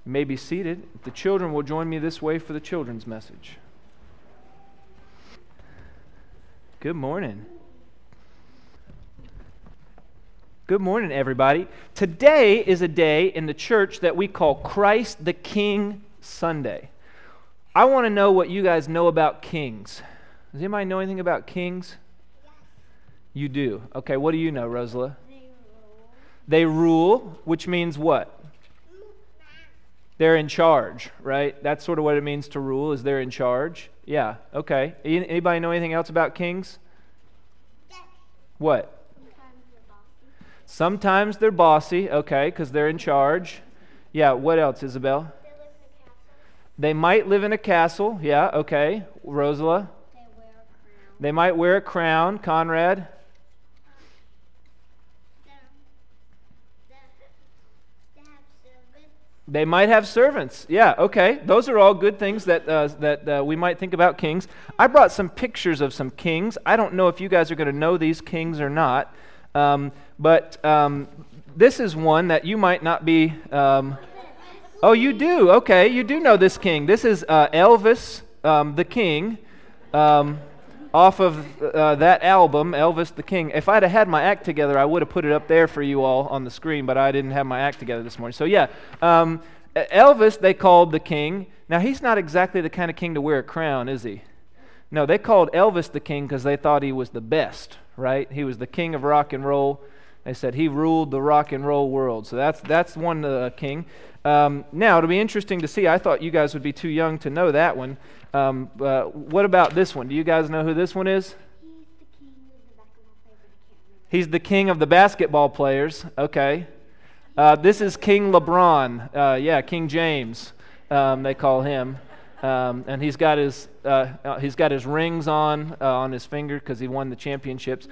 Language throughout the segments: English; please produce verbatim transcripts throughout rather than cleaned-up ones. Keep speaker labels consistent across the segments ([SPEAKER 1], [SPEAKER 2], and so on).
[SPEAKER 1] You may be seated. If the children will join me this way for the children's message. Good morning. Good morning, everybody. Today is a day in the church that we call Christ the King Sunday. I want to know what you guys know about kings. Does anybody know anything about kings? Yes. You do. Okay, what do you know, Rosala? They rule. They rule, which means what? They're in charge, right? That's sort of what it means to rule, is they're in charge. Yeah, okay. Anybody know anything else about kings? Yes. What? Sometimes they're bossy, okay, because they're in charge. Yeah, what else, Isabel? They live in a castle. They might live in a castle, yeah, okay. Rosala? They wear a crown. They might wear a crown. Conrad? Um, they, they, they have servants. They might have servants, yeah, okay. Those are all good things that, uh, that uh, we might think about kings. I brought some pictures of some kings. I don't know if you guys are going to know these kings or not. Um, but um, this is one that you might not be... Um, oh, you do? Okay, you do know this king. This is uh, Elvis um, the King, um, off of uh, that album, Elvis the King. If I'd have had my act together, I would have put it up there for you all on the screen, but I didn't have my act together this morning. So yeah, um, Elvis they called the king. Now, he's not exactly the kind of king to wear a crown, is he? No, they called Elvis the King because they thought he was the best, right? He was the king of rock and roll. They said he ruled the rock and roll world. So that's that's one uh, king. Um, now, it'll be interesting to see. I thought you guys would be too young to know that one. Um, uh, what about this one? Do you guys know who this one is? He's the king of the basketball players. Okay. Uh, this is King LeBron. Uh, yeah, King James, um, they call him. Um, and he's got his uh, uh, he's got his rings on uh, on his finger because he won the championships.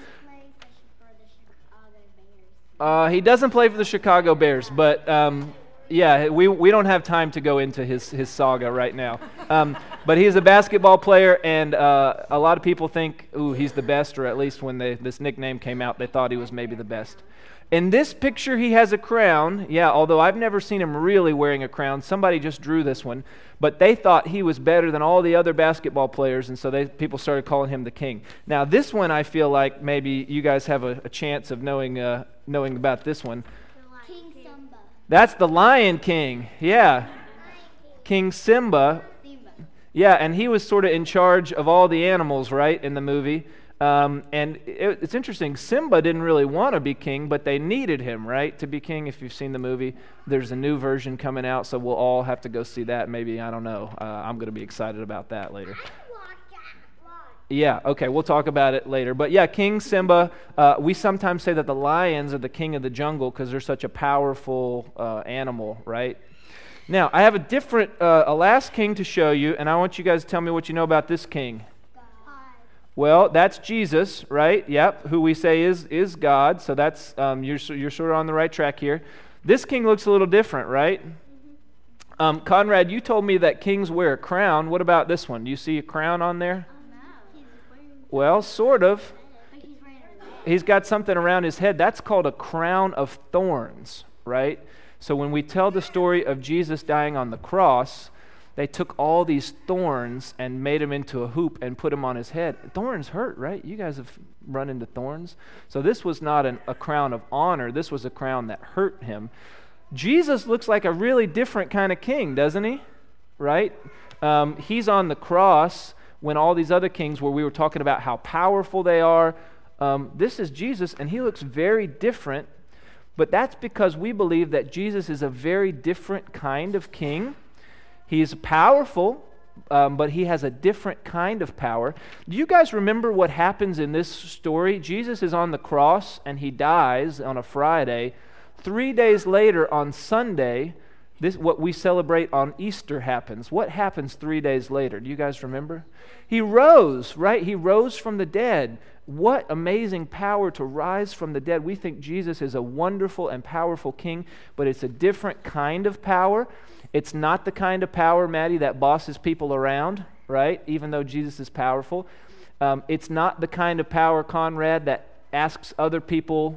[SPEAKER 1] Uh, he doesn't play for the Chicago Bears, but um, yeah, we we don't have time to go into his his saga right now. Um, but he's a basketball player, and uh, a lot of people think, ooh, he's the best, or at least when they, this nickname came out, they thought he was maybe the best. In this picture, he has a crown. Yeah, although I've never seen him really wearing a crown. Somebody just drew this one. But they thought he was better than all the other basketball players, and so they people started calling him the king. Now, this one, I feel like maybe you guys have a, a chance of knowing uh, knowing about this one. King Simba. That's the Lion King. Yeah. King Simba. Yeah, and he was sort of in charge of all the animals, right, in the movie. Um, and it, it's interesting, Simba didn't really want to be king, but they needed him, right, to be king. If you've seen the movie, there's a new version coming out, so we'll all have to go see that. Maybe, I don't know. Uh, I'm going to be excited about that later. Yeah, okay, we'll talk about it later. But yeah, King Simba, uh, we sometimes say that the lions are the king of the jungle because they're such a powerful uh, animal, right? Now, I have a different, uh, a last king to show you, and I want you guys to tell me what you know about this king. Well, that's Jesus, right? Yep, who we say is is God. So that's um, you're you're sort of on the right track here. This king looks a little different, right? Mm-hmm. Um, Conrad, you told me that kings wear a crown. What about this one? Do you see a crown on there? Oh, no. Well, sort of. He's got something around his head. That's called a crown of thorns, right? So when we tell the story of Jesus dying on the cross, they took all these thorns and made them into a hoop and put them on his head. Thorns hurt, right? You guys have run into thorns. So this was not an, a crown of honor. This was a crown that hurt him. Jesus looks like a really different kind of king, doesn't he? Right? Um, he's on the cross when all these other kings, where we were talking about how powerful they are. Um, this is Jesus, and he looks very different. But that's because we believe that Jesus is a very different kind of king. He's powerful, um, but he has a different kind of power. Do you guys remember what happens in this story? Jesus is on the cross, and he dies on a Friday. Three days later, on Sunday, this what we celebrate on Easter happens. What happens three days later? Do you guys remember? He rose, right? He rose from the dead. What amazing power to rise from the dead. We think Jesus is a wonderful and powerful king, but it's a different kind of power. It's not the kind of power, Maddie, that bosses people around, right? Even though Jesus is powerful. Um, it's not the kind of power, Conrad, that asks other people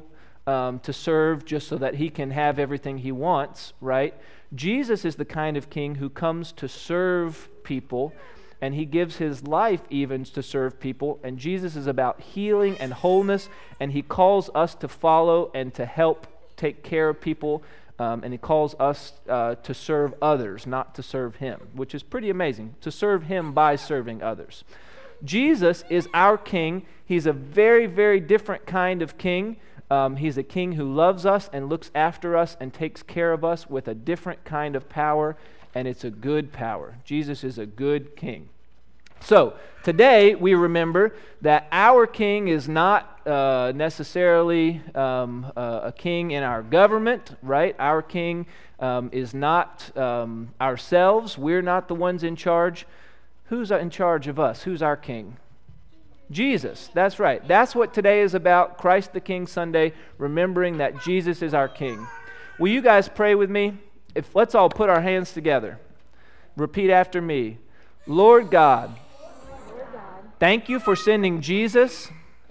[SPEAKER 1] um, to serve just so that he can have everything he wants, right? Jesus is the kind of king who comes to serve people, and he gives his life even to serve people. And Jesus is about healing and wholeness, and he calls us to follow and to help take care of people, um, and he calls us uh, to serve others, not to serve him, which is pretty amazing, to serve him by serving others. Jesus is our king. He's a very, very different kind of king. Um, he's a king who loves us and looks after us and takes care of us with a different kind of power, and it's a good power. Jesus is a good king. So, today we remember that our king is not uh, necessarily um, uh, a king in our government, right? Our king um, is not um, ourselves. We're not the ones in charge. Who's in charge of us? Who's our king? Jesus. That's right. That's what today is about, Christ the King Sunday, remembering that Jesus is our king. Will you guys pray with me? If let's all put our hands together. Repeat after me. Lord God, thank you for sending Jesus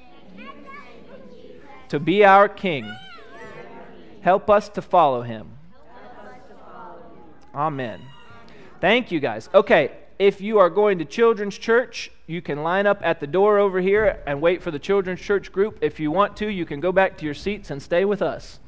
[SPEAKER 1] to be our king. Help us to follow him. Amen. Thank you, guys. Okay, if you are going to children's church, you can line up at the door over here and wait for the children's church group. If you want to, you can go back to your seats and stay with us.